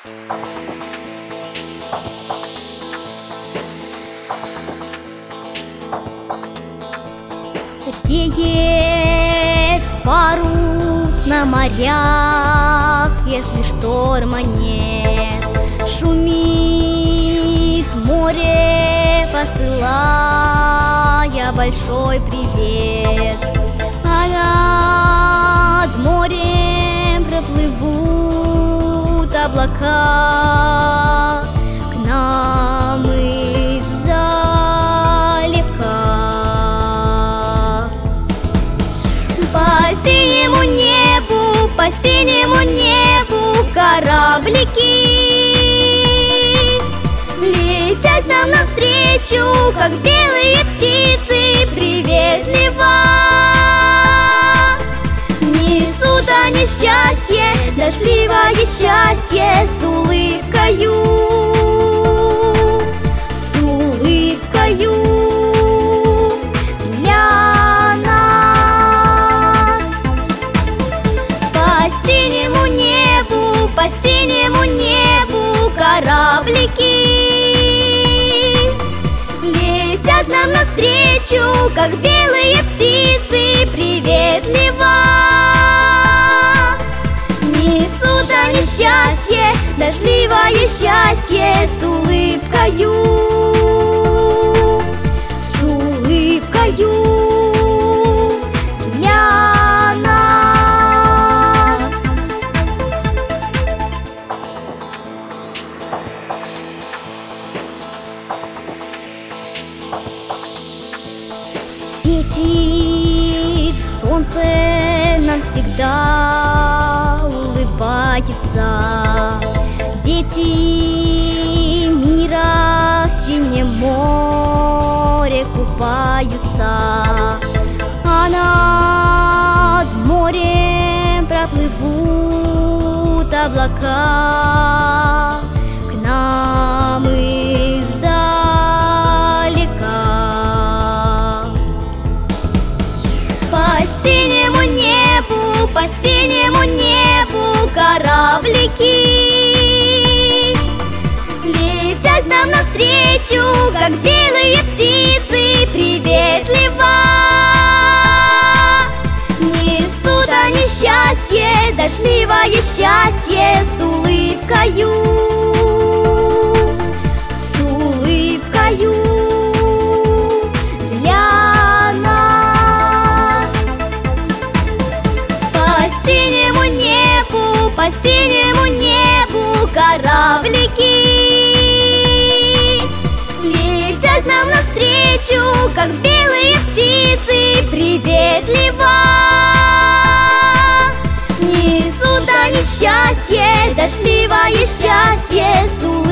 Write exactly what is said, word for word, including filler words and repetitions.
Реет парус на морях, если шторма нет. Шумит море, посылая большой привет. А над морем проплывут облака к нам издалека. По синему небу, по синему небу кораблики летят нам навстречу, как белые птицы, приветливо. Несут они счастье, дождливое счастье, с улыбкою, с улыбкою для нас. По синему небу, по синему небу кораблики летят нам навстречу, как белые птицы, приветливо. Несут они счастье, дождливое счастье, с улыбкою, с улыбкою для нас. Светит солнце, нам всегда улыбается. Дети мира в синем море купаются, а над морем проплывут облака к нам издалека. По синему небу, по синему небу кораблики летят нам навстречу, как белые птицы, приветливо. Несут они счастье, дождливое счастье, с улыбкою, с улыбкою для нас. По синему небу, по синему небу кораблики летят нам навстречу, как белые птицы, приветливо. Несут они счастье, дождливое счастье, с улыбкою.